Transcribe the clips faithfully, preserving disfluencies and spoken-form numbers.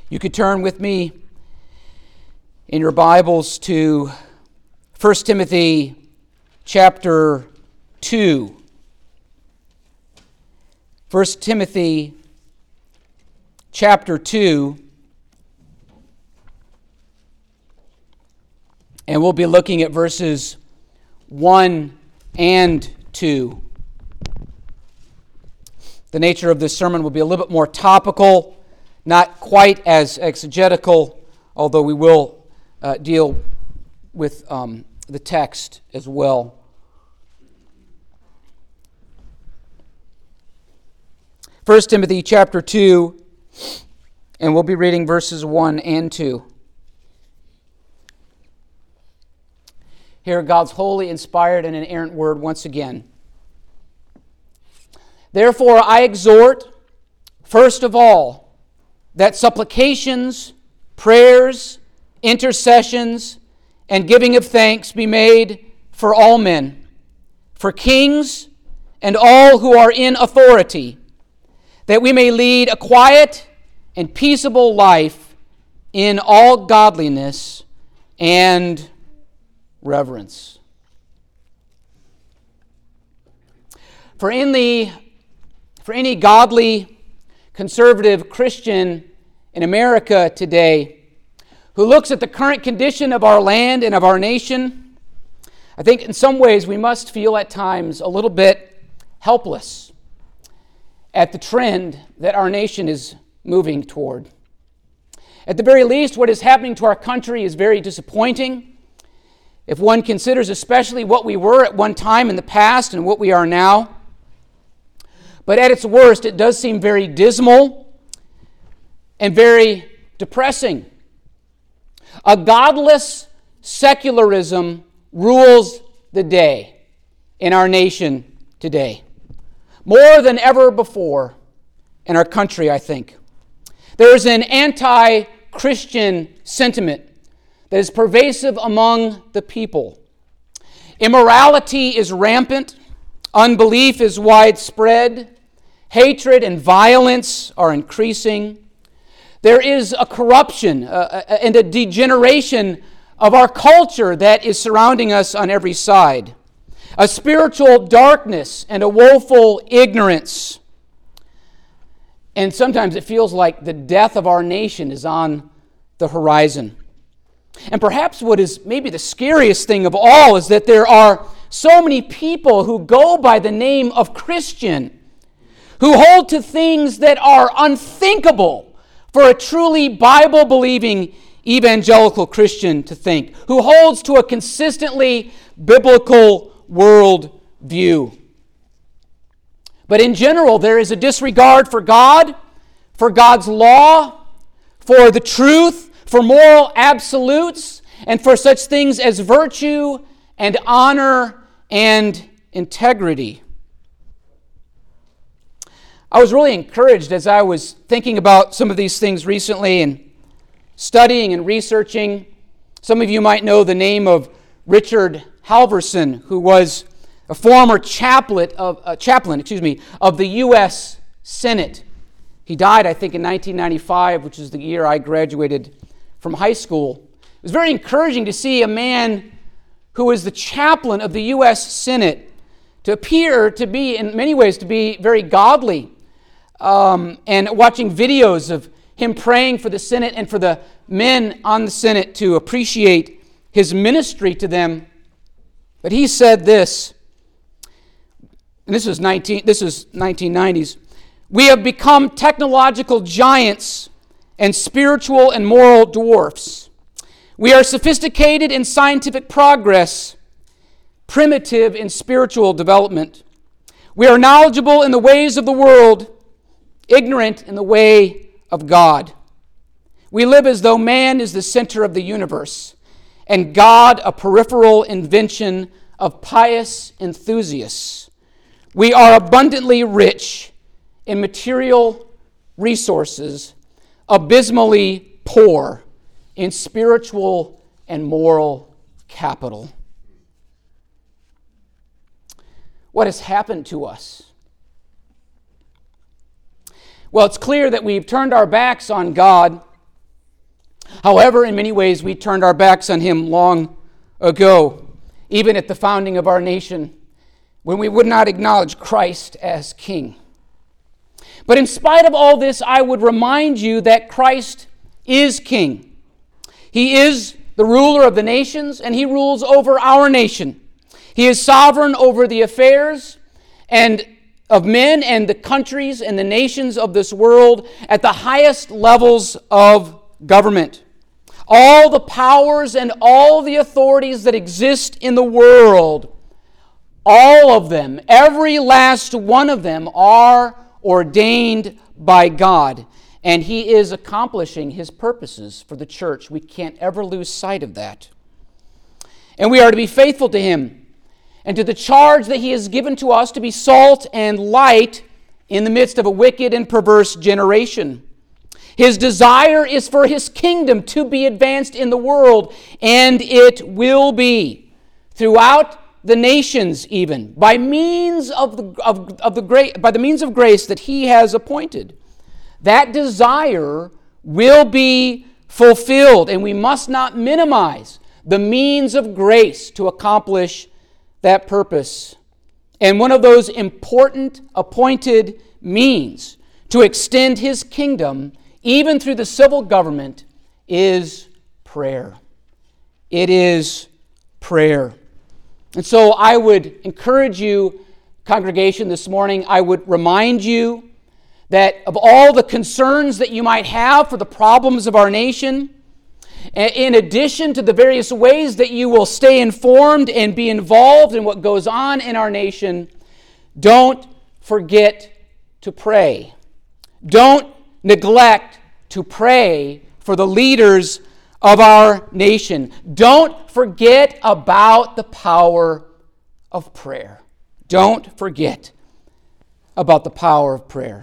You could turn with me in your Bibles to First Timothy chapter two. First Timothy chapter two. And we'll be looking at verses one and two. The nature of this sermon will be a little bit more topical, not quite as exegetical, although we will uh, deal with um, the text as well. First Timothy chapter two, and we'll be reading verses one and two. Hear God's holy, inspired, and inerrant word once again. Therefore I exhort, first of all, that supplications, prayers, intercessions, and giving of thanks be made for all men, for kings and all who are in authority, that we may lead a quiet and peaceable life in all godliness and reverence. For in the for any godly, conservative Christian in America today who looks at the current condition of our land and of our nation, I think in some ways we must feel at times a little bit helpless at the trend that our nation is moving toward. At the very least, what is happening to our country is very disappointing. If one considers especially what we were at one time in the past and what we are now. But at its worst, it does seem very dismal and very depressing. A godless secularism rules the day in our nation today, more than ever before in our country, I think. There is an anti-Christian sentiment that is pervasive among the people. Immorality is rampant, unbelief is widespread, hatred and violence are increasing. There is a corruption uh, and a degeneration of our culture that is surrounding us on every side. A spiritual darkness and a woeful ignorance. And sometimes it feels like the death of our nation is on the horizon. And perhaps what is maybe the scariest thing of all is that there are so many people who go by the name of Christian, who hold to things that are unthinkable for a truly Bible-believing evangelical Christian to think, who holds to a consistently biblical world view. But in general, there is a disregard for God, for God's law, for the truth, for moral absolutes, and for such things as virtue and honor and integrity. I was really encouraged as I was thinking about some of these things recently and studying and researching. Some of you might know the name of Richard Halverson, who was a former chaplain of, uh, chaplain, excuse me, of the U S Senate. He died, I think, in nineteen ninety-five, which is the year I graduated from high school. It was very encouraging to see a man who was the chaplain of the U S Senate to appear to be, in many ways, to be very godly. Um, and watching videos of him praying for the Senate and for the men on the Senate to appreciate his ministry to them. But he said this, and this was nineteen this is nineteen nineties. We have become technological giants and spiritual and moral dwarfs. We are sophisticated in scientific progress, primitive in spiritual development. We are knowledgeable in the ways of the world, ignorant in the way of God. We live as though man is the center of the universe, and God a peripheral invention of pious enthusiasts. We are abundantly rich in material resources, abysmally poor in spiritual and moral capital. What has happened to us? Well, it's clear that we've turned our backs on God However, in many ways, we turned our backs on him long ago, even at the founding of our nation, when we would not acknowledge Christ as king. But in spite of all this, I would remind you that Christ is king. He is the ruler of the nations, and he rules over our nation. He is sovereign over the affairs and of men and the countries and the nations of this world at the highest levels of government. All the powers and all the authorities that exist in the world, all of them, every last one of them, are ordained by God. And he is accomplishing his purposes for the church. We can't ever lose sight of that. And we are to be faithful to him and to the charge that he has given to us to be salt and light in the midst of a wicked and perverse generation. His desire is for his kingdom to be advanced in the world, and it will be throughout the nations, even by means of the of, of the great by the means of grace that he has appointed. That desire will be fulfilled, and we must not minimize the means of grace to accomplish that purpose. And one of those important appointed means to extend his kingdom, even through the civil government, is prayer. It is prayer. And so I would encourage you, congregation, this morning, I would remind you that of all the concerns that you might have for the problems of our nation, in addition to the various ways that you will stay informed and be involved in what goes on in our nation, don't forget to pray. Don't neglect to pray for the leaders of our nation. Don't forget about the power of prayer. Don't forget about the power of prayer.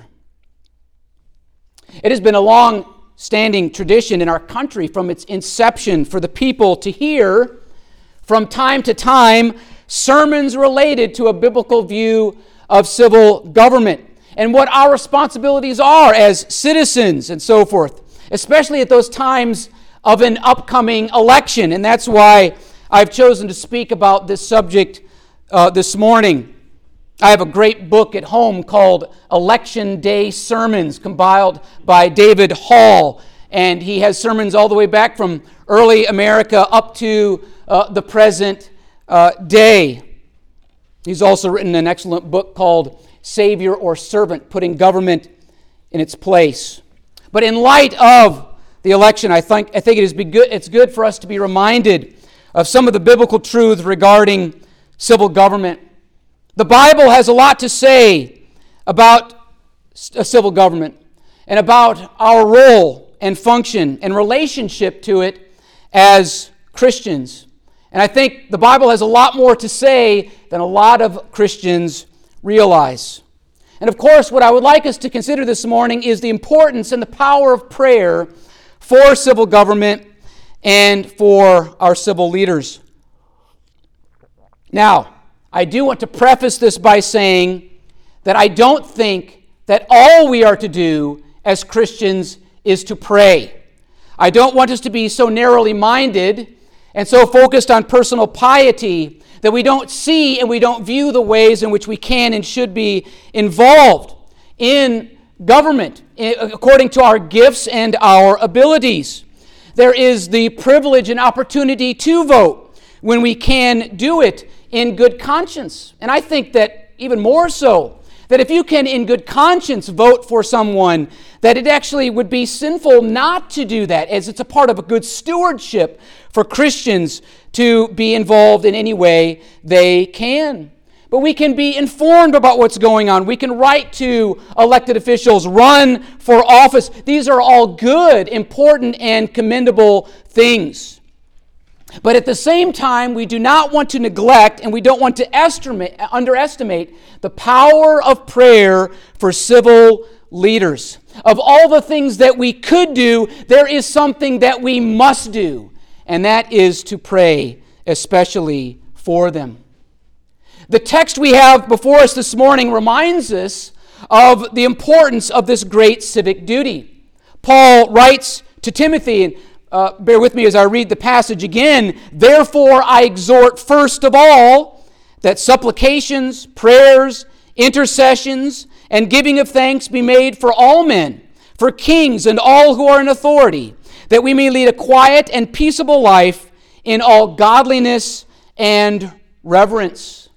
It has been a long-standing tradition in our country from its inception for the people to hear from time to time sermons related to a biblical view of civil government and what our responsibilities are as citizens and so forth, especially at those times of an upcoming election. And that's why I've chosen to speak about this subject uh, this morning. I have a great book at home called Election Day Sermons, compiled by David Hall. And he has sermons all the way back from early America up to uh, the present uh, day. He's also written an excellent book called Savior or Servant, Putting Government in Its Place. But in light of the election, I think I think it is be good, it's good for us to be reminded of some of the biblical truths regarding civil government. The Bible has a lot to say about a civil government and about our role and function and relationship to it as Christians. And I think the Bible has a lot more to say than a lot of Christians realize. And of course, what I would like us to consider this morning is the importance and the power of prayer for civil government and for our civil leaders. Now, I do want to preface this by saying that I don't think that all we are to do as Christians is to pray. I don't want us to be so narrowly minded and so focused on personal piety that we don't see and we don't view the ways in which we can and should be involved in government according to our gifts and our abilities. There is the privilege and opportunity to vote when we can do it in good conscience. And I think that even more so, that if you can in good conscience vote for someone, that it actually would be sinful not to do that, as it's a part of a good stewardship for Christians to be involved in any way they can. But we can be informed about what's going on. We can write to elected officials, run for office. These are all good, important, and commendable things. But at the same time, we do not want to neglect and we don't want to estimate, underestimate the power of prayer for civil leaders. Of all the things that we could do, there is something that we must do, and that is to pray, especially for them. The text we have before us this morning reminds us of the importance of this great civic duty. Paul writes to Timothy, and uh, bear with me as I read the passage again. Therefore I exhort first of all that supplications, prayers, intercessions, and giving of thanks be made for all men, for kings and all who are in authority, that we may lead a quiet and peaceable life in all godliness and reverence.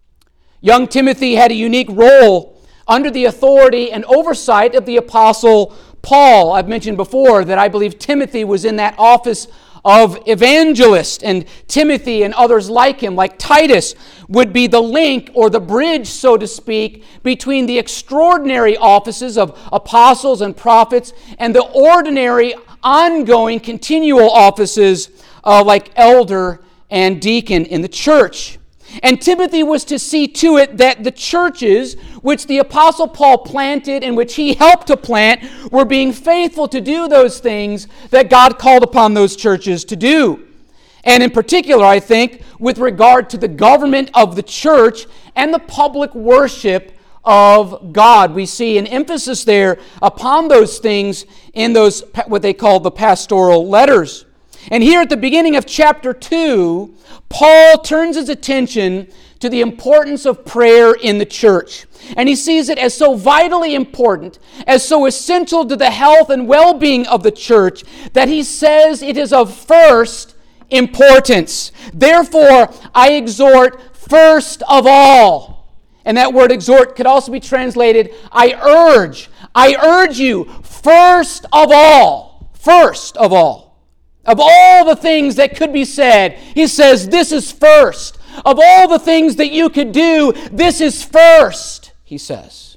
Young Timothy had a unique role under the authority and oversight of the Apostle Paul. I've mentioned before that I believe Timothy was in that office of evangelist, and Timothy and others like him, like Titus, would be the link or the bridge, so to speak, between the extraordinary offices of apostles and prophets and the ordinary, ongoing, continual offices uh, like elder and deacon in the church. And Timothy was to see to it that the churches which the Apostle Paul planted and which he helped to plant were being faithful to do those things that God called upon those churches to do. And in particular, I think, with regard to the government of the church and the public worship of God. We see an emphasis there upon those things in those, what they call the pastoral letters. And here at the beginning of chapter two, Paul turns his attention to the importance of prayer in the church. And he sees it as so vitally important, as so essential to the health and well-being of the church, that he says it is of first importance. Therefore, I exhort first of all. And that word exhort could also be translated, I urge. I urge you first of all. First of all. Of all the things that could be said, he says, this is first. Of all the things that you could do, this is first, he says.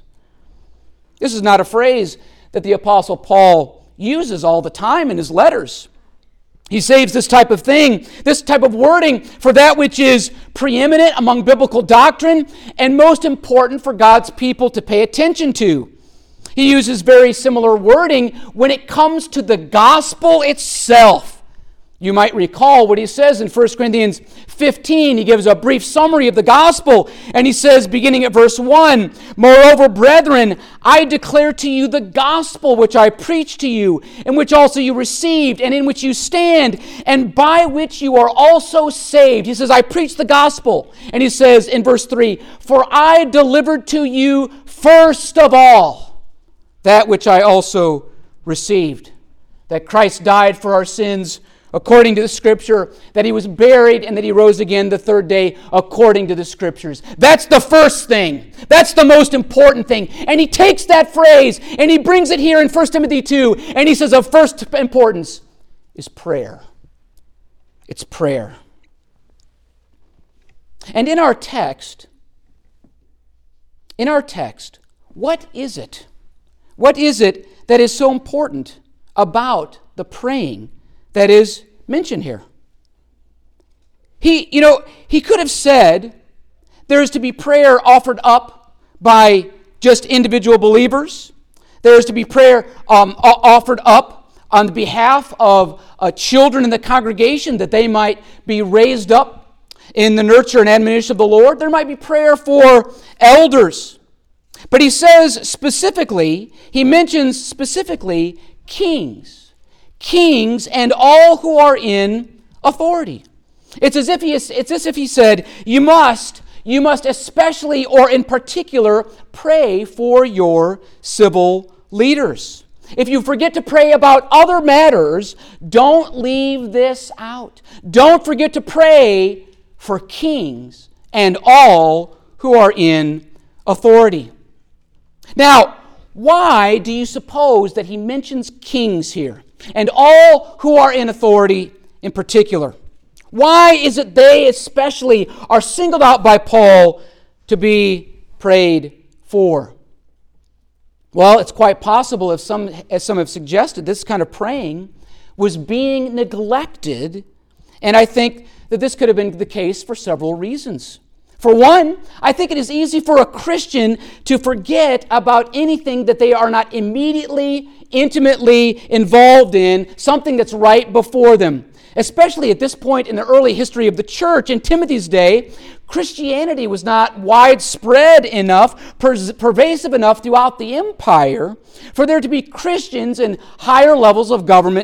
This is not a phrase that the Apostle Paul uses all the time in his letters. He saves this type of thing, this type of wording for that which is preeminent among biblical doctrine and most important for God's people to pay attention to. He uses very similar wording when it comes to the gospel itself. You might recall what he says in First Corinthians fifteen. He gives a brief summary of the gospel, and he says, beginning at verse one, Moreover, brethren, I declare to you the gospel which I preached to you, in which also you received, and in which you stand, and by which you are also saved. He says, I preach the gospel. And he says in verse three, For I delivered to you first of all that which I also received, that Christ died for our sins according to the Scripture, that he was buried, and that he rose again the third day according to the Scriptures. That's the first thing. That's the most important thing. And he takes that phrase and he brings it here in First Timothy two, and he says of first importance is prayer. It's prayer. And in our text, in our text, what is it? What is it that is so important about the praying that is mentioned here? He, you know, he could have said there is to be prayer offered up by just individual believers. There is to be prayer um, offered up on the behalf of uh, children in the congregation, that they might be raised up in the nurture and admonition of the Lord. There might be prayer for elders. But he says specifically, he mentions specifically kings. Kings and all who are in authority. It's as if he is, it's as if he said, you must, you must especially or in particular pray for your civil leaders. If you forget to pray about other matters, don't leave this out. Don't forget to pray for kings and all who are in authority. Now, why do you suppose that he mentions kings here? And all who are in authority in particular. Why is it they especially are singled out by Paul to be prayed for? Well, it's quite possible, if some, as some have suggested, this kind of praying was being neglected, and I think that this could have been the case for several reasons. For one, I think it is easy for a Christian to forget about anything that they are not immediately, intimately involved in, something that's right before them. Especially at this point in the early history of the church, in Timothy's day, Christianity was not widespread enough, per- pervasive enough throughout the empire for there to be Christians in higher levels of government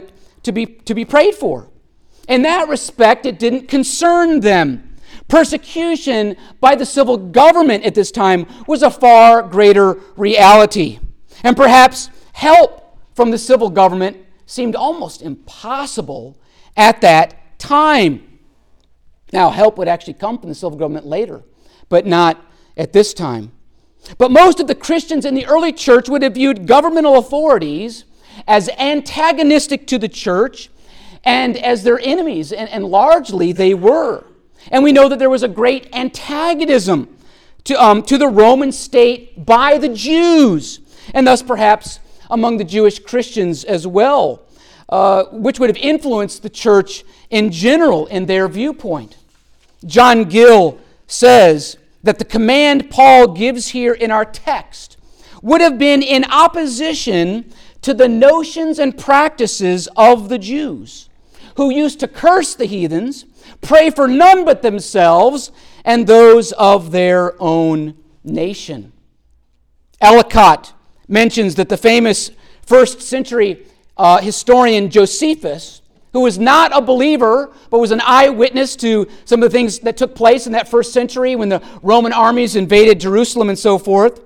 to be, to be prayed for. In that respect, it didn't concern them. Persecution by the civil government at this time was a far greater reality. And perhaps help from the civil government seemed almost impossible at that time. Now, help would actually come from the civil government later, but not at this time. But most of the Christians in the early church would have viewed governmental authorities as antagonistic to the church and as their enemies, and, and largely they were. And we know that there was a great antagonism to, um, to the Roman state by the Jews, and thus perhaps among the Jewish Christians as well, uh, which would have influenced the church in general in their viewpoint. John Gill says that the command Paul gives here in our text would have been in opposition to the notions and practices of the Jews, who used to curse the heathens, pray for none but themselves and those of their own nation. Ellicott mentions that the famous first century uh, historian Josephus, who was not a believer but was an eyewitness to some of the things that took place in that first century when the Roman armies invaded Jerusalem and so forth,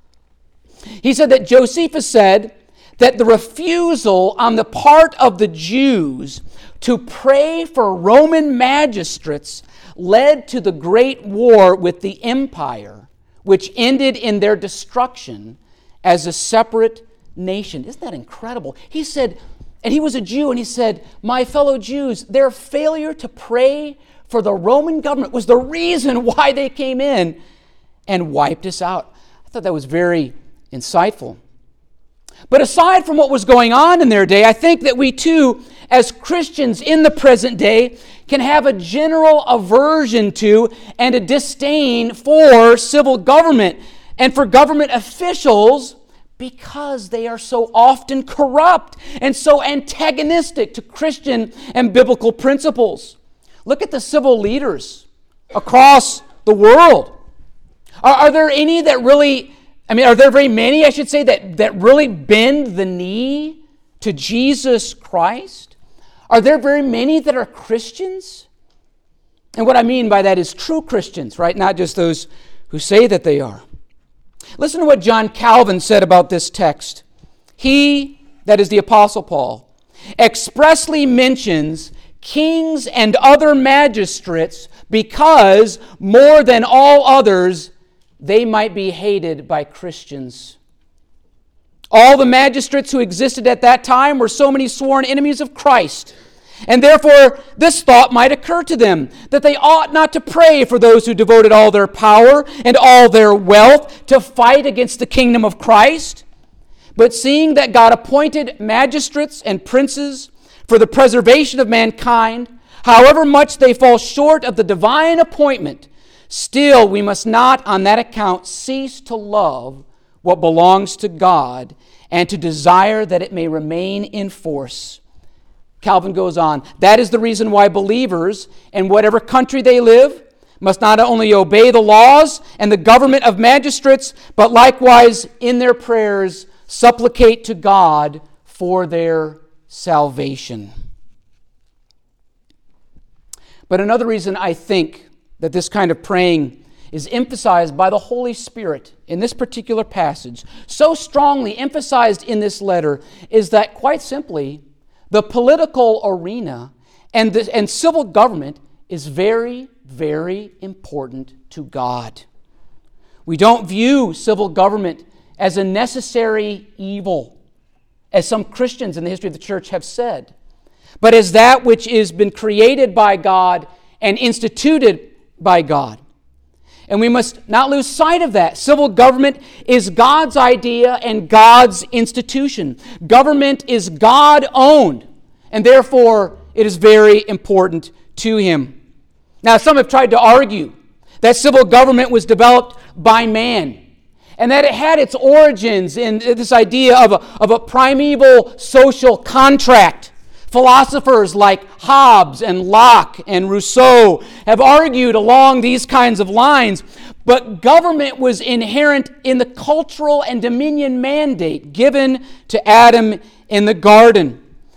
he said that Josephus said that the refusal on the part of the Jews to pray for Roman magistrates led to the great war with the empire, which ended in their destruction as a separate nation. Isn't that incredible? He said, and he was a Jew, and he said, my fellow Jews, their failure to pray for the Roman government was the reason why they came in and wiped us out. I thought that was very insightful. But aside from what was going on in their day, I think that we too, as Christians in the present day, can have a general aversion to and a disdain for civil government and for government officials because they are so often corrupt and so antagonistic to Christian and biblical principles. Look at the civil leaders across the world. Are, are there any that really, I mean, are there very many, I should say, that, that really bend the knee to Jesus Christ? Are there very many that are Christians? And what I mean by that is true Christians, right? Not just those who say that they are. Listen to what John Calvin said about this text. He, that is the Apostle Paul, expressly mentions kings and other magistrates because, more than all others, they might be hated by Christians. All the magistrates who existed at that time were so many sworn enemies of Christ. And therefore, this thought might occur to them, that they ought not to pray for those who devoted all their power and all their wealth to fight against the kingdom of Christ. But seeing that God appointed magistrates and princes for the preservation of mankind, however much they fall short of the divine appointment, still we must not on that account cease to love what belongs to God and to desire that it may remain in force. Calvin goes on, that is the reason why believers, in whatever country they live, must not only obey the laws and the government of magistrates, but likewise in their prayers supplicate to God for their salvation. But another reason I think that this kind of praying is emphasized by the Holy Spirit in this particular passage, so strongly emphasized in this letter, is that quite simply, the political arena and, the, and civil government is very, very important to God. We don't view civil government as a necessary evil, as some Christians in the history of the church have said, but as that which has been created by God and instituted by God. And we must not lose sight of that. Civil government is God's idea and God's institution. Government is God-owned, and therefore it is very important to Him. Now, some have tried to argue that civil government was developed by man, and that it had its origins in this idea of a, of a primeval social contract. Philosophers like Hobbes and Locke and Rousseau have argued along these kinds of lines, but government was inherent in the cultural and dominion mandate given to Adam in the garden.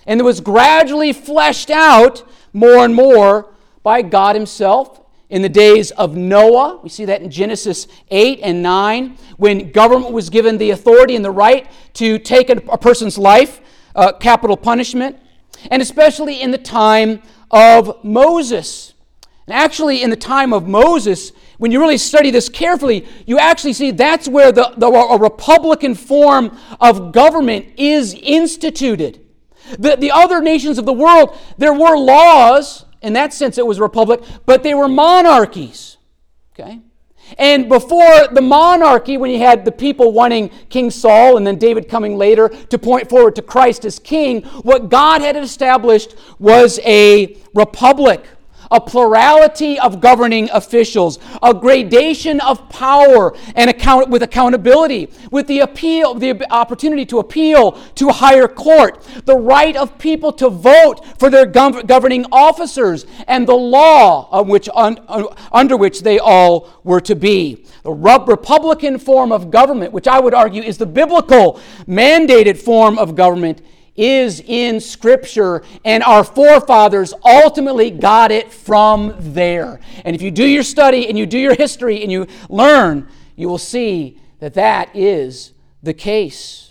and it was gradually fleshed out more and more by God himself in the days of Noah. We see that in Genesis eight and nine, when government was given the authority and the right to take a, a person's life, uh, capital punishment, and especially in the time of Moses. And actually, in the time of Moses, when you really study this carefully, you actually see that's where the, the a republican form of government is instituted. The, the other nations of the world, there were laws. In that sense, it was a republic, but they were monarchies. Okay? And before the monarchy, when you had the people wanting King Saul and then David coming later to point forward to Christ as king, what God had established was a republic, a plurality of governing officials, a gradation of power and account with accountability, with the appeal, the opportunity to appeal to a higher court, the right of people to vote for their gov- governing officers, and the law of which un, under which they all were to be. The Republican form of government, which I would argue is the biblical mandated form of government, is in Scripture, and our forefathers ultimately got it from there. And if you do your study and you do your history and you learn, you will see that that is the case.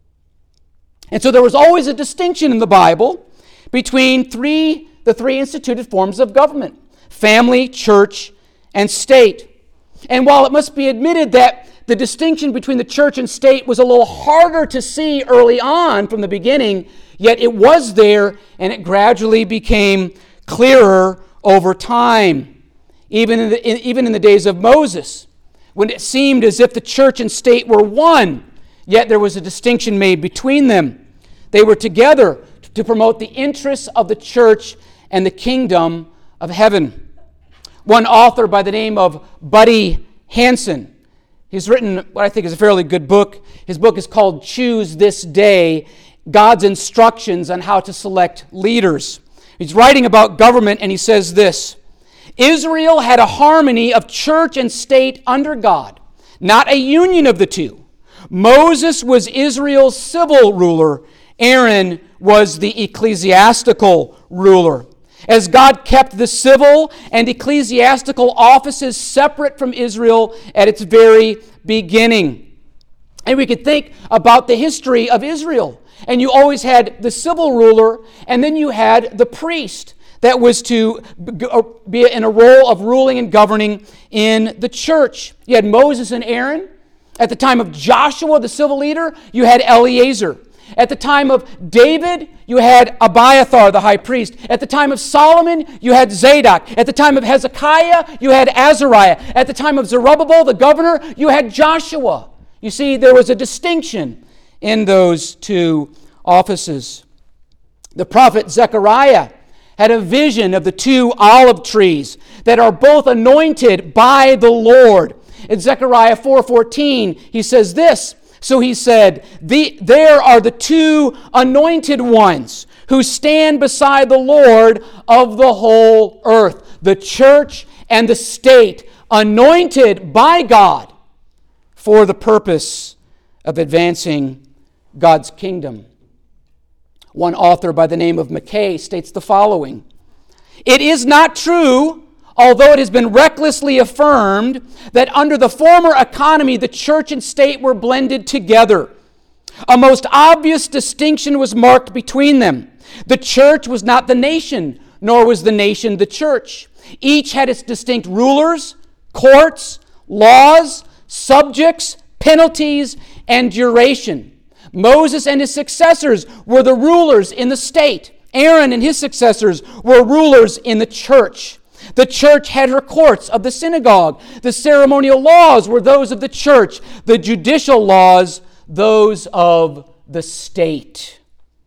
And so there was always a distinction in the Bible between three, the three instituted forms of government: family, church, and state. And while it must be admitted that the distinction between the church and state was a little harder to see early on from the beginning, yet it was there, and it gradually became clearer over time. Even in the, in, even in the days of Moses, when it seemed as if the church and state were one, yet there was a distinction made between them. They were together to promote the interests of the church and the kingdom of heaven. One author by the name of Buddy Hansen, he's written what I think is a fairly good book. His book is called Choose This Day, God's Instructions on How to Select Leaders. He's writing about government, and he says this: Israel had a harmony of church and state under God, not a union of the two. Moses was Israel's civil ruler. Aaron was the ecclesiastical ruler. As God kept the civil and ecclesiastical offices separate from Israel at its very beginning. And we could think about the history of Israel. And you always had the civil ruler, and then you had the priest that was to be in a role of ruling and governing in the church. You had Moses and Aaron. At the time of Joshua, the civil leader, you had Eleazar. At the time of David, you had Abiathar, the high priest. At the time of Solomon, you had Zadok. At the time of Hezekiah, you had Azariah. At the time of Zerubbabel, the governor, you had Joshua. You see, there was a distinction in those two offices. The prophet Zechariah had a vision of the two olive trees that are both anointed by the Lord. In Zechariah four fourteen, he says this: So he said, the, there are the two anointed ones who stand beside the Lord of the whole earth, the church and the state, anointed by God for the purpose of advancing God's kingdom. One author by the name of Mackay states the following: It is not true, although it has been recklessly affirmed, that under the former economy the church and state were blended together. A most obvious distinction was marked between them. The church was not the nation, nor was the nation the church. Each had its distinct rulers, courts, laws, subjects, penalties, and duration. Moses and his successors were the rulers in the state. Aaron and his successors were rulers in the church. The church had her courts of the synagogue. The ceremonial laws were those of the church. The judicial laws, those of the state.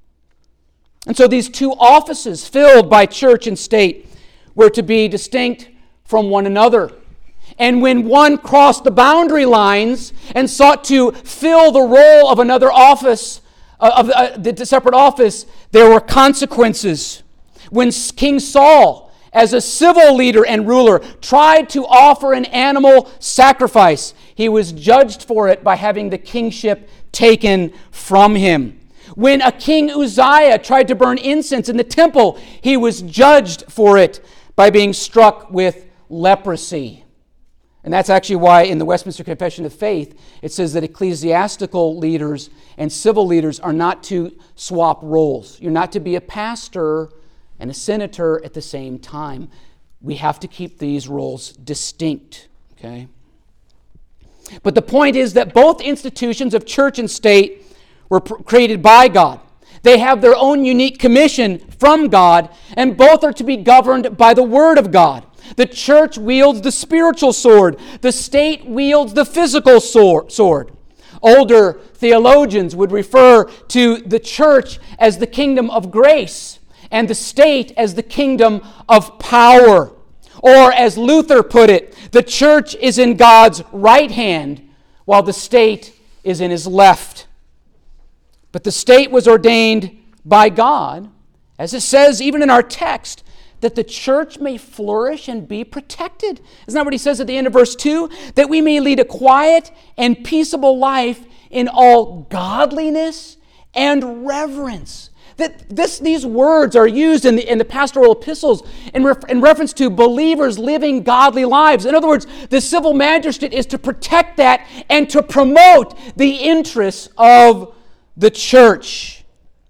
And so these two offices filled by church and state were to be distinct from one another. And when one crossed the boundary lines and sought to fill the role of another office, uh, of uh, the separate office, there were consequences. When King Saul, as a civil leader and ruler, tried to offer an animal sacrifice, he was judged for it by having the kingship taken from him. When a king Uzziah tried to burn incense in the temple, he was judged for it by being struck with leprosy. And that's actually why in the Westminster Confession of Faith, it says that ecclesiastical leaders and civil leaders are not to swap roles. You're not to be a pastor and a senator at the same time. We have to keep these roles distinct, okay? But the point is that both institutions of church and state were pr- created by God. They have their own unique commission from God, and both are to be governed by the Word of God. The church wields the spiritual sword. The state wields the physical sword. Older theologians would refer to the church as the kingdom of grace and the state as the kingdom of power. Or as Luther put it, the church is in God's right hand while the state is in his left. But the state was ordained by God, as it says even in our text, that the church may flourish and be protected. Isn't that what he says at the end of verse two? That we may lead a quiet and peaceable life in all godliness and reverence. That this, these words are used in the, in the pastoral epistles in, ref, in reference to believers living godly lives. In other words, the civil magistrate is to protect that and to promote the interests of the church.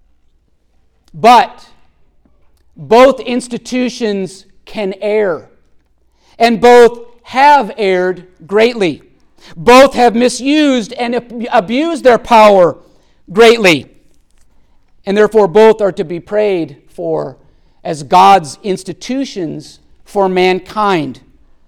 But both institutions can err, and both have erred greatly. Both have misused and abused their power greatly. And therefore both are to be prayed for as God's institutions for mankind.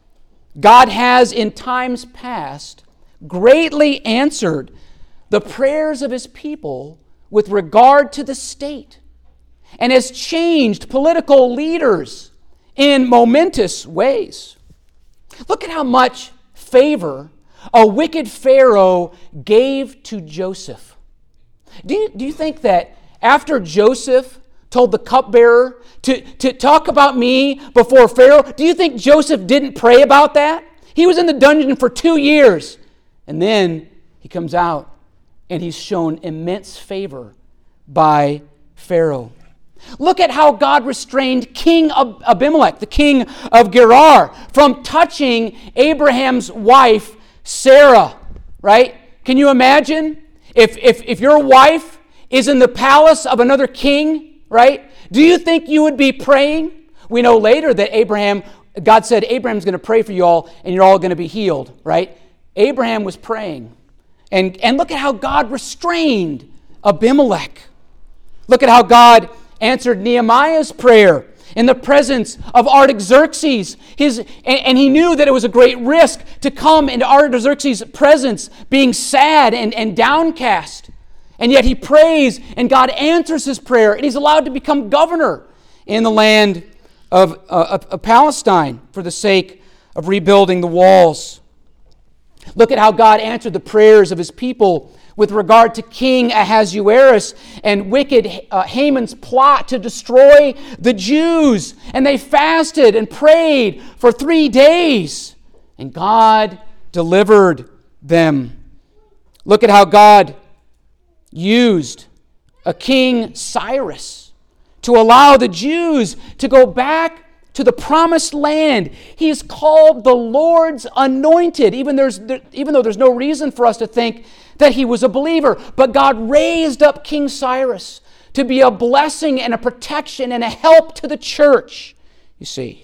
God has in times past greatly answered the prayers of his people with regard to the state, and has changed political leaders in momentous ways. Look at how much favor a wicked Pharaoh gave to Joseph. Do you, do you think that after Joseph told the cupbearer to, to talk about me before Pharaoh, do you think Joseph didn't pray about that? He was in the dungeon for two years. And then he comes out and he's shown immense favor by Pharaoh. Look at how God restrained King Abimelech, the king of Gerar, from touching Abraham's wife, Sarah, right? Can you imagine if, if, if your wife is in the palace of another king, right? Do you think you would be praying? We know later that Abraham, God said, Abraham's going to pray for you all and you're all going to be healed, right? Abraham was praying. And, and look at how God restrained Abimelech. Look at how God answered Nehemiah's prayer in the presence of Artaxerxes. His, and, and he knew that it was a great risk to come into Artaxerxes' presence being sad and, and downcast. And yet he prays and God answers his prayer and he's allowed to become governor in the land of, uh, of, of Palestine for the sake of rebuilding the walls. Look at how God answered the prayers of his people with regard to King Ahasuerus and wicked uh, Haman's plot to destroy the Jews. And they fasted and prayed for three days. And God delivered them. Look at how God used a King Cyrus to allow the Jews to go back to the promised land. He's called the Lord's anointed, even, there's, there, even though there's no reason for us to think that he was a believer. But God raised up King Cyrus to be a blessing and a protection and a help to the church, you see.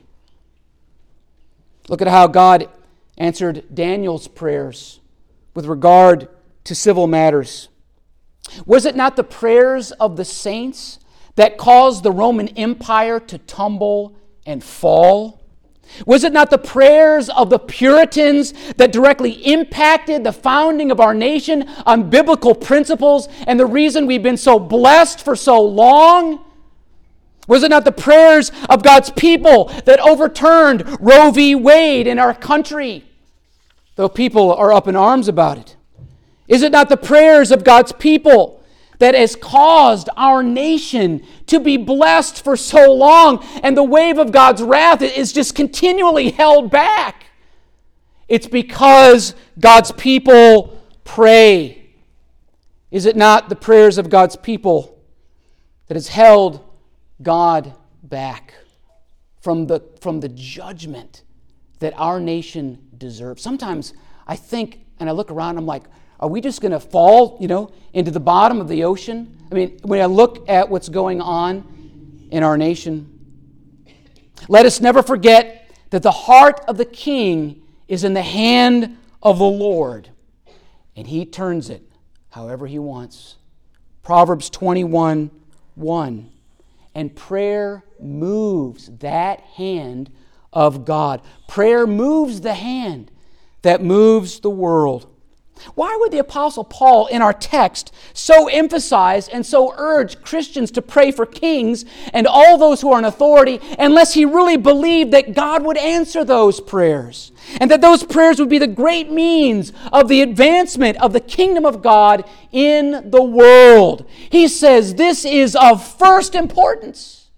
Look at how God answered Daniel's prayers with regard to civil matters. Was it not the prayers of the saints that caused the Roman Empire to tumble and fall? Was it not the prayers of the Puritans that directly impacted the founding of our nation on biblical principles and the reason we've been so blessed for so long? Was it not the prayers of God's people that overturned Roe v. Wade in our country, though people are up in arms about it? Is it not the prayers of God's people that has caused our nation to be blessed for so long, and the wave of God's wrath is just continually held back? It's because God's people pray. Is it not the prayers of God's people that has held God back from the, from the judgment that our nation deserves? Sometimes I think, and I look around, I'm like, are we just going to fall, you know, into the bottom of the ocean? I mean, when I look at what's going on in our nation, let us never forget that the heart of the king is in the hand of the Lord, and he turns it however he wants. Proverbs twenty-one one. And prayer moves that hand of God. Prayer moves the hand that moves the world. Why would the Apostle Paul in our text so emphasize and so urge Christians to pray for kings and all those who are in authority unless he really believed that God would answer those prayers and that those prayers would be the great means of the advancement of the kingdom of God in the world? He says this is of first importance.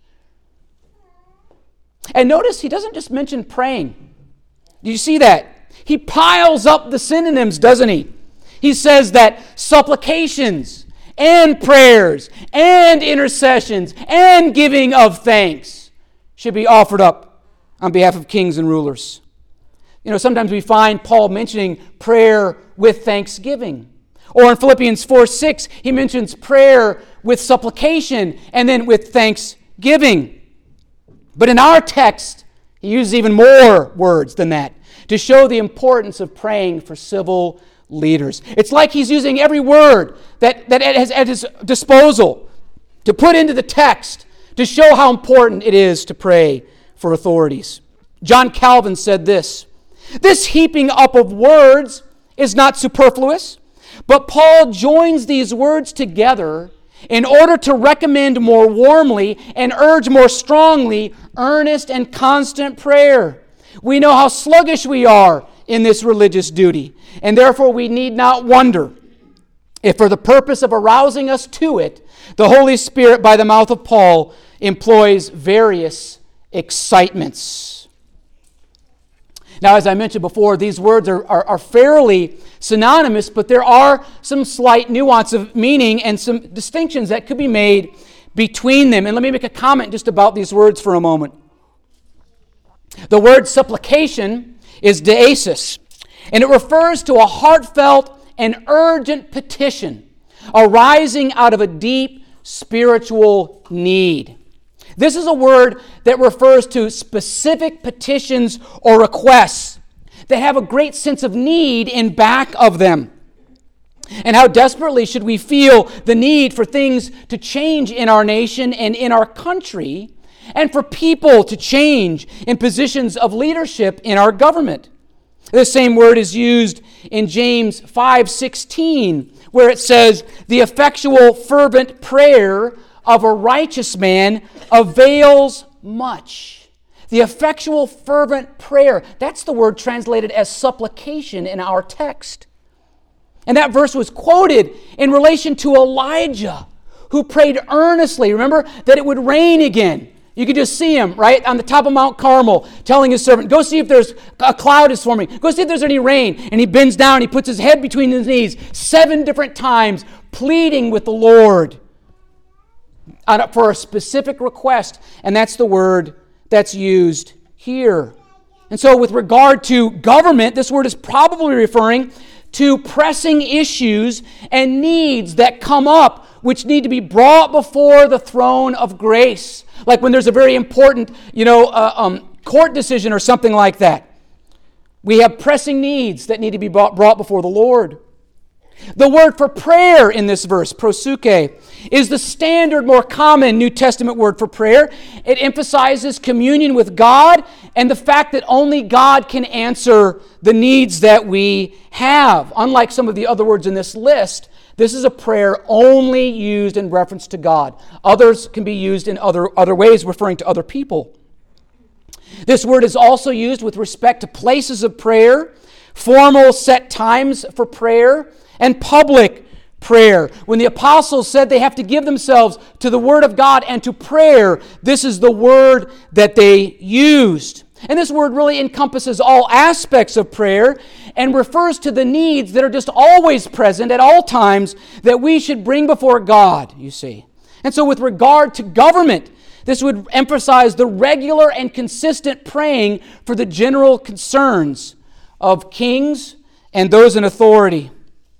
And notice he doesn't just mention praying. Do you see that? He piles up the synonyms, doesn't he? He says that supplications and prayers and intercessions and giving of thanks should be offered up on behalf of kings and rulers. You know, sometimes we find Paul mentioning prayer with thanksgiving. Or in Philippians four six, he mentions prayer with supplication and then with thanksgiving. But in our text, he uses even more words than that to show the importance of praying for civil leaders. It's like he's using every word that, that is at his disposal to put into the text to show how important it is to pray for authorities. John Calvin said this, "This heaping up of words is not superfluous, but Paul joins these words together in order to recommend more warmly and urge more strongly earnest and constant prayer. We know how sluggish we are in this religious duty, and therefore we need not wonder if for the purpose of arousing us to it, the Holy Spirit by the mouth of Paul employs various excitements." Now, as I mentioned before, these words are, are, are fairly synonymous, but there are some slight nuance of meaning and some distinctions that could be made between them. And let me make a comment just about these words for a moment. The word supplication is deesis, and it refers to a heartfelt and urgent petition arising out of a deep spiritual need. This is a word that refers to specific petitions or requests that have a great sense of need in back of them. And how desperately should we feel the need for things to change in our nation and in our country, and for people to change in positions of leadership in our government. The same word is used in James five sixteen, where it says, "The effectual fervent prayer of a righteous man avails much." The effectual fervent prayer, that's the word translated as supplication in our text. And that verse was quoted in relation to Elijah, who prayed earnestly, remember, that it would rain again. You could just see him, right, on the top of Mount Carmel, telling his servant, go see if there's a cloud is forming. Go see if there's any rain. And he bends down, he puts his head between his knees seven different times, pleading with the Lord for a specific request. And that's the word that's used here. And so with regard to government, this word is probably referring to pressing issues and needs that come up which need to be brought before the throne of grace. Like when there's a very important, you know, uh, um, court decision or something like that. We have pressing needs that need to be brought, brought before the Lord. The word for prayer in this verse, proseuche, is the standard, more common New Testament word for prayer. It emphasizes communion with God and the fact that only God can answer the needs that we have. Unlike some of the other words in this list, this is a prayer only used in reference to God. Others can be used in other, other ways, referring to other people. This word is also used with respect to places of prayer, formal set times for prayer, and public prayer. When the apostles said they have to give themselves to the Word of God and to prayer, this is the word that they used. And this word really encompasses all aspects of prayer and refers to the needs that are just always present at all times that we should bring before God, you see. And so with regard to government, this would emphasize the regular and consistent praying for the general concerns of kings and those in authority.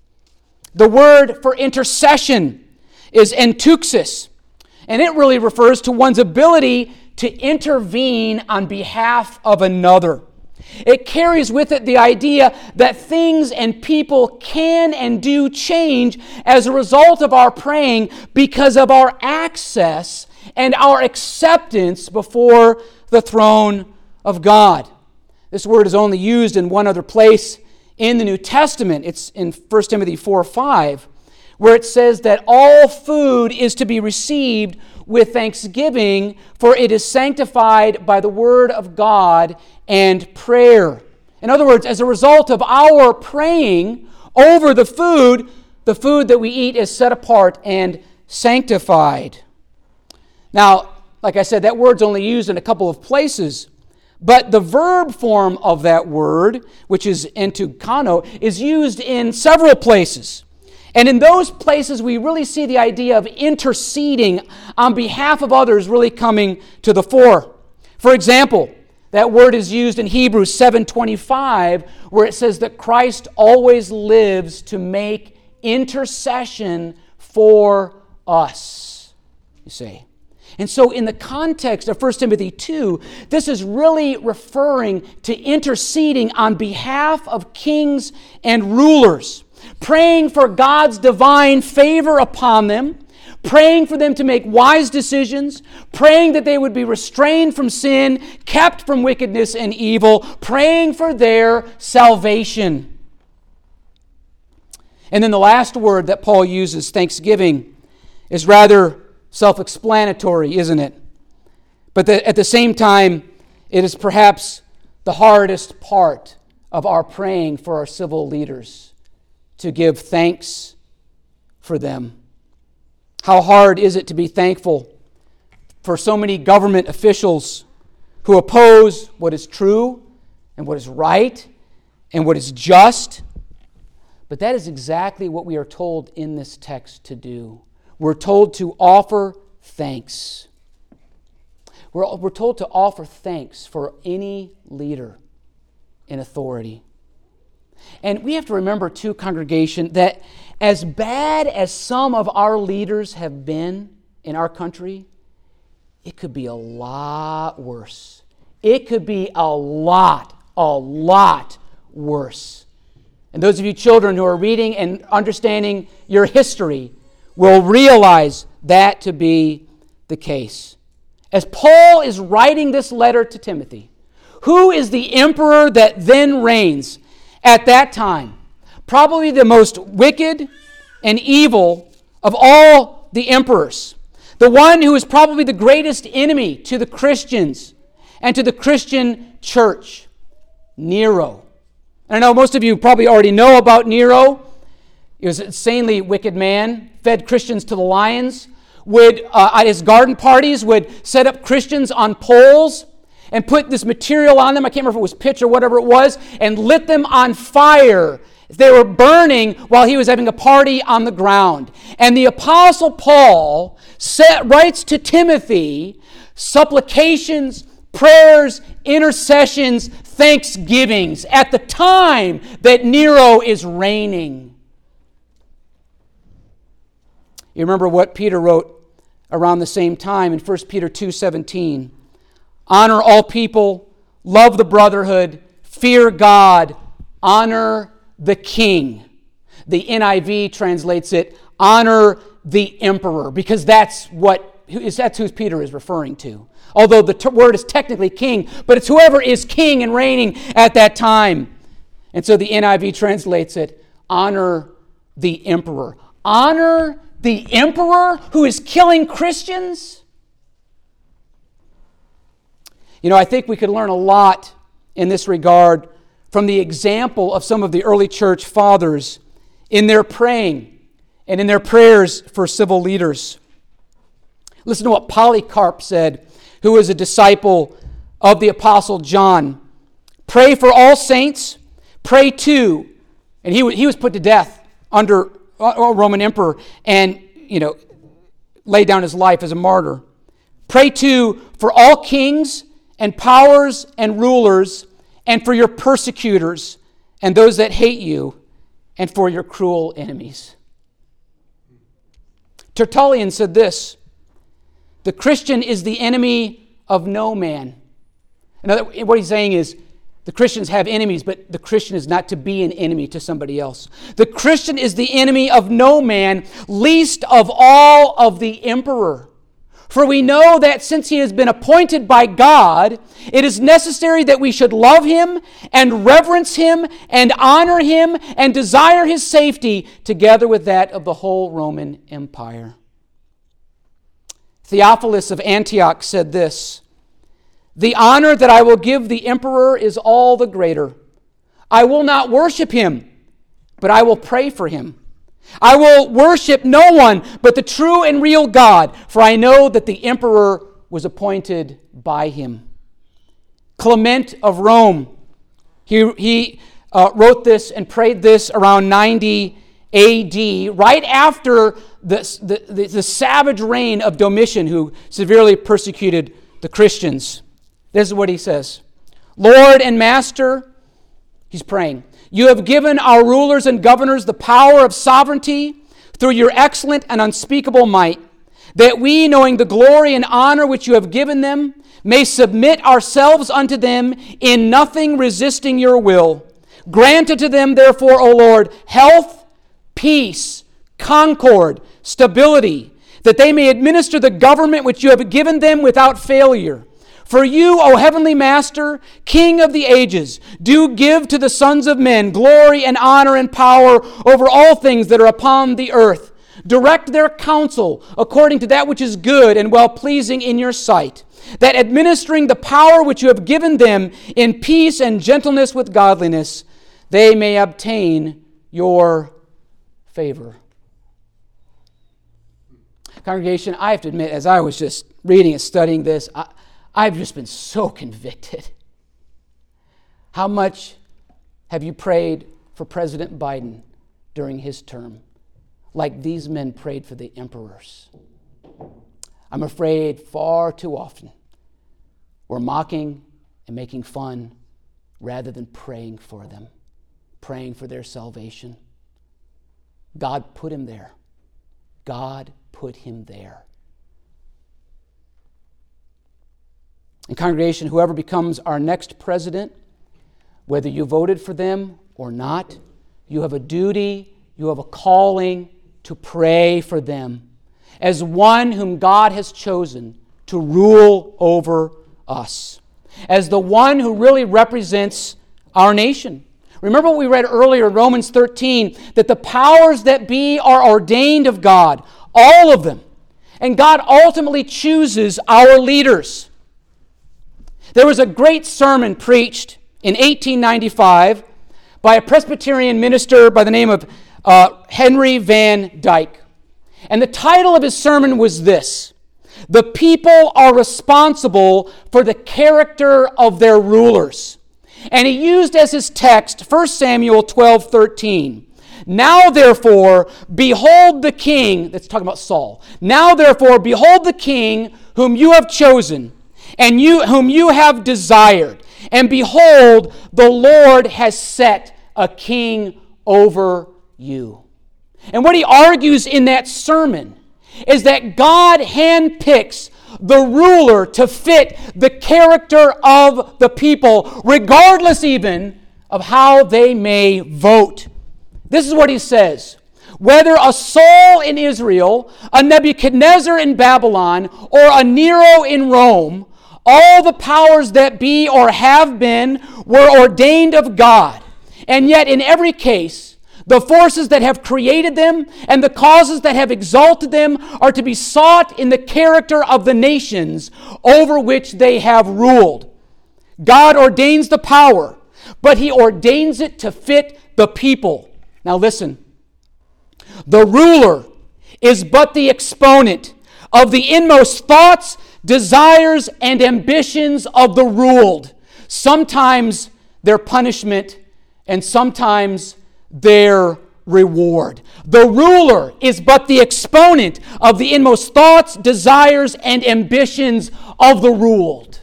The word for intercession is entuxis, and it really refers to one's ability to intervene on behalf of another. It carries with it the idea that things and people can and do change as a result of our praying because of our access and our acceptance before the throne of God. This word is only used in one other place in the New Testament. It's in First Timothy four five, where it says that all food is to be received with thanksgiving, for it is sanctified by the word of God and prayer. In other words, as a result of our praying over the food, the food that we eat is set apart and sanctified. Now, like I said, that word's only used in a couple of places, but the verb form of that word, which is entukano, is used in several places. And in those places, we really see the idea of interceding on behalf of others really coming to the fore. For example, that word is used in Hebrews seven twenty-five, where it says that Christ always lives to make intercession for us, you see. And so in the context of First Timothy two, this is really referring to interceding on behalf of kings and rulers, praying for God's divine favor upon them, praying for them to make wise decisions, praying that they would be restrained from sin, kept from wickedness and evil, praying for their salvation. And then the last word that Paul uses, thanksgiving, is rather self-explanatory, isn't it? But the, at the same time, it is perhaps the hardest part of our praying for our civil leaders, to give thanks for them. How hard is it to be thankful for so many government officials who oppose what is true and what is right and what is just? But that is exactly what we are told in this text to do. We're told to offer thanks. We're, we're told to offer thanks for any leader in authority. And we have to remember, too, congregation, that as bad as some of our leaders have been in our country, it could be a lot worse. It could be a lot, a lot worse. And those of you children who are reading and understanding your history will realize that to be the case. As Paul is writing this letter to Timothy, who is the emperor that then reigns at that time? Probably the most wicked and evil of all the emperors. The one who is probably the greatest enemy to the Christians and to the Christian church, Nero. And I know most of you probably already know about Nero. He was an insanely wicked man, fed Christians to the lions, would, uh, at his garden parties, would set up Christians on poles and put this material on them, I can't remember if it was pitch or whatever it was, and lit them on fire. They were burning while he was having a party on the ground. And the Apostle Paul set, writes to Timothy supplications, prayers, intercessions, thanksgivings at the time that Nero is reigning. You remember what Peter wrote around the same time in First Peter two seventeen. Honor all people, love the brotherhood, fear God, honor the king. The N I V translates it, honor the emperor, because that's what that's who Peter is referring to. Although the t- word is technically king, but it's whoever is king and reigning at that time. And so the N I V translates it, honor the emperor. Honor the emperor who is killing Christians? You know, I think we could learn a lot in this regard from the example of some of the early church fathers in their praying and in their prayers for civil leaders. Listen to what Polycarp said, who was a disciple of the Apostle John. Pray for all saints. Pray too. And he, he was put to death under a Roman emperor and, you know, laid down his life as a martyr. Pray too for all kings and powers and rulers, and for your persecutors and those that hate you, and for your cruel enemies. Tertullian said this: the Christian is the enemy of no man. Another, what he's saying is, the Christians have enemies, but the Christian is not to be an enemy to somebody else. The Christian is the enemy of no man, least of all of the emperor. For we know that since he has been appointed by God, it is necessary that we should love him and reverence him and honor him and desire his safety together with that of the whole Roman Empire. Theophilus of Antioch said this: the honor that I will give the emperor is all the greater. I will not worship him, but I will pray for him. I will worship no one but the true and real God, for I know that the emperor was appointed by him. Clement of Rome, he, he uh, wrote this and prayed this around ninety A D, right after the, the, the, the savage reign of Domitian, who severely persecuted the Christians. This is what he says: Lord and Master, he's praying, you have given our rulers and governors the power of sovereignty through your excellent and unspeakable might, that we, knowing the glory and honor which you have given them, may submit ourselves unto them, in nothing resisting your will. Grant unto them, therefore, O Lord, health, peace, concord, stability, that they may administer the government which you have given them without failure. For you, O heavenly Master, King of the ages, do give to the sons of men glory and honor and power over all things that are upon the earth. Direct their counsel according to that which is good and well-pleasing in your sight, that administering the power which you have given them in peace and gentleness with godliness, they may obtain your favor. Congregation, I have to admit, as I was just reading and studying this, I, I've just been so convicted. How much have you prayed for President Biden during his term, like these men prayed for the emperors? I'm afraid far too often we're mocking and making fun rather than praying for them, praying for their salvation. God put him there. God put him there. And congregation, whoever becomes our next president, whether you voted for them or not, you have a duty, you have a calling to pray for them as one whom God has chosen to rule over us, as the one who really represents our nation. Remember what we read earlier in Romans thirteen, that the powers that be are ordained of God, all of them. And God ultimately chooses our leaders. There was a great sermon preached in eighteen ninety-five by a Presbyterian minister by the name of uh, Henry Van Dyke. And the title of his sermon was this: the people are responsible for the character of their rulers. And he used as his text First Samuel twelve thirteen. Now therefore, behold the king, that's talking about Saul. Now therefore, behold the king whom you have chosen, and you whom you have desired. And behold, the Lord has set a king over you. And what he argues in that sermon is that God handpicks the ruler to fit the character of the people, regardless even of how they may vote. This is what he says: whether a Saul in Israel, a Nebuchadnezzar in Babylon, or a Nero in Rome, all the powers that be or have been were ordained of God. And yet in every case, the forces that have created them and the causes that have exalted them are to be sought in the character of the nations over which they have ruled. God ordains the power, but he ordains it to fit the people. Now listen, the ruler is but the exponent of the inmost thoughts, desires, and ambitions of the ruled. Sometimes their punishment and sometimes their reward. The ruler is but the exponent of the inmost thoughts, desires, and ambitions of the ruled.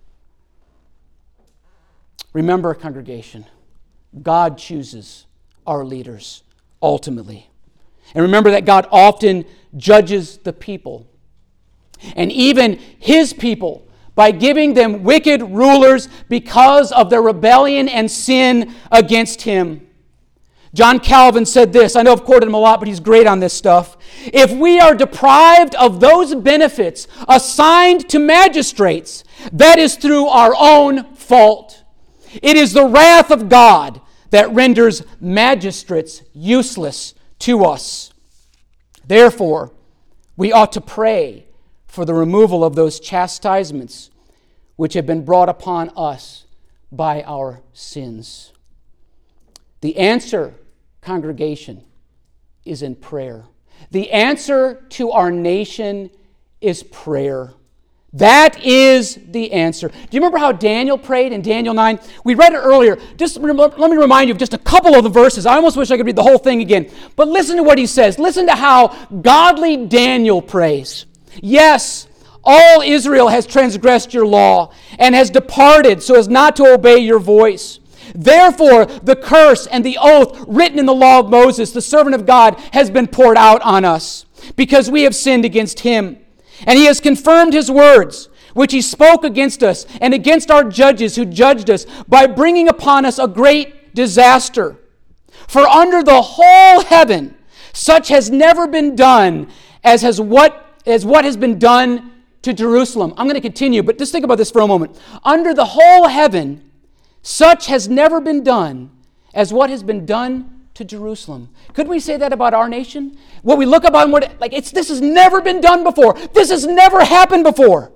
Remember, congregation, God chooses our leaders ultimately. And remember that God often judges the people, and even his people, by giving them wicked rulers because of their rebellion and sin against him. John Calvin said this. I know I've quoted him a lot, but he's great on this stuff. If we are deprived of those benefits assigned to magistrates, that is through our own fault. It is the wrath of God that renders magistrates useless to us. Therefore, we ought to pray for the removal of those chastisements which have been brought upon us by our sins. The answer, congregation, is in prayer. The answer to our nation is prayer. That is the answer. Do you remember how Daniel prayed in Daniel nine? We read it earlier. Just let me remind you of just a couple of the verses. I almost wish I could read the whole thing again. But listen to what he says. Listen to how godly Daniel prays. Yes, all Israel has transgressed your law and has departed so as not to obey your voice. Therefore, the curse and the oath written in the law of Moses, the servant of God, has been poured out on us because we have sinned against him. And he has confirmed his words, which he spoke against us and against our judges who judged us, by bringing upon us a great disaster. For under the whole heaven, such has never been done as has what, as what has been done to Jerusalem. I'm going to continue, but just think about this for a moment. Under the whole heaven, such has never been done as what has been done to Jerusalem. Could we say that about our nation? What we look about and what, like, it's this has never been done before. This has never happened before.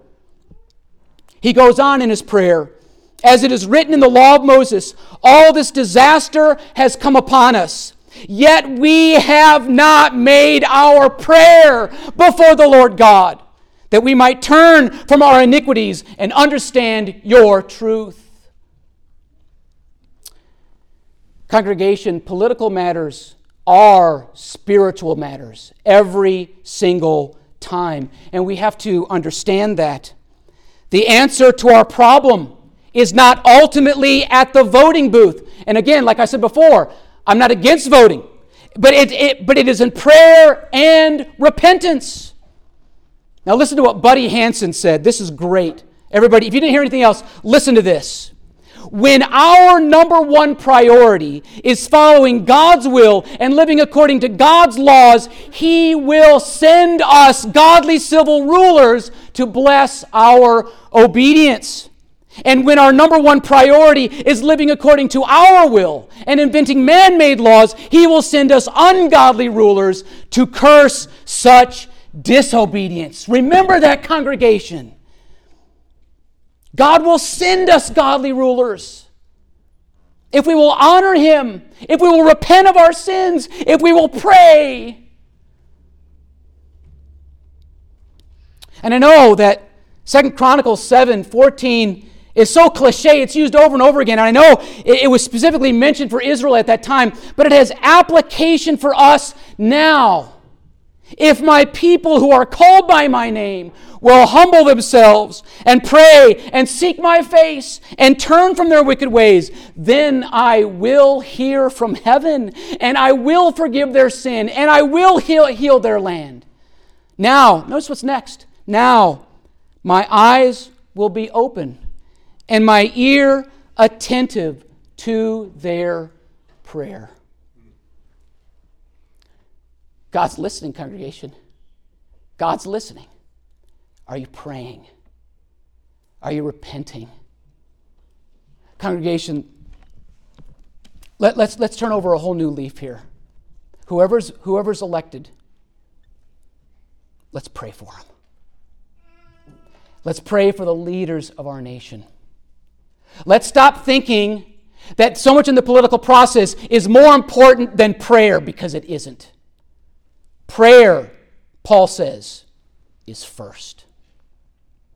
He goes on in his prayer, as it is written in the law of Moses, all this disaster has come upon us. Yet we have not made our prayer before the Lord God, that we might turn from our iniquities and understand your truth. Congregation, political matters are spiritual matters every single time, and we have to understand that. The answer to our problem is not ultimately at the voting booth. And again, like I said before, I'm not against voting, but it, it, but it is in prayer and repentance. Now listen to what Buddy Hansen said. This is great. Everybody, if you didn't hear anything else, listen to this. When our number one priority is following God's will and living according to God's laws, He will send us godly civil rulers to bless our obedience. And when our number one priority is living according to our will and inventing man-made laws, He will send us ungodly rulers to curse such disobedience. Remember that, congregation. God will send us godly rulers if we will honor Him, if we will repent of our sins, if we will pray. And I know that Second Chronicles seven fourteen is so cliche, it's used over and over again. And I know it, it was specifically mentioned for Israel at that time, but it has application for us now. If my people who are called by my name will humble themselves and pray and seek my face and turn from their wicked ways, then I will hear from heaven and I will forgive their sin and I will heal, heal their land. Now, notice what's next. Now, my eyes will be open and my ear attentive to their prayer. God's listening, congregation. God's listening. Are you praying? Are you repenting? Congregation, let, let's, let's turn over a whole new leaf here. Whoever's, whoever's elected, let's pray for them. Let's pray for the leaders of our nation. Let's stop thinking that so much in the political process is more important than prayer, because it isn't. Prayer, Paul says, is first.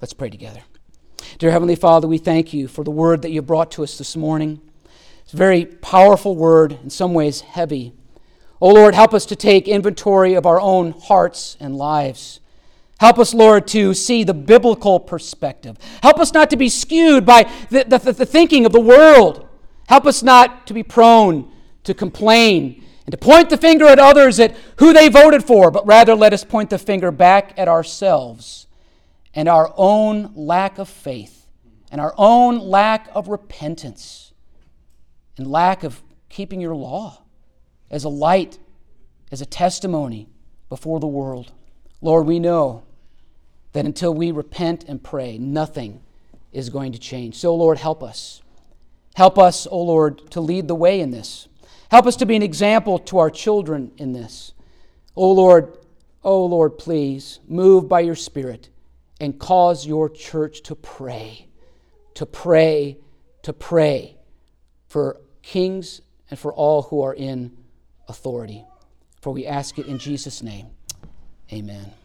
Let's pray together. Dear Heavenly Father, we thank you for the word that you brought to us this morning. It's a very powerful word, in some ways heavy. Oh Lord, help us to take inventory of our own hearts and lives. Help us, Lord, to see the biblical perspective. Help us not to be skewed by the, the, the thinking of the world. Help us not to be prone to complain and to point the finger at others at who they voted for, but rather let us point the finger back at ourselves and our own lack of faith and our own lack of repentance and lack of keeping your law as a light, as a testimony before the world. Lord, we know that until we repent and pray, nothing is going to change. So, Lord, help us. Help us, O Lord, to lead the way in this. Help us to be an example to our children in this. O Lord, O Lord, please move by your Spirit and cause your church to pray, to pray, to pray for kings and for all who are in authority. For we ask it in Jesus' name. Amen.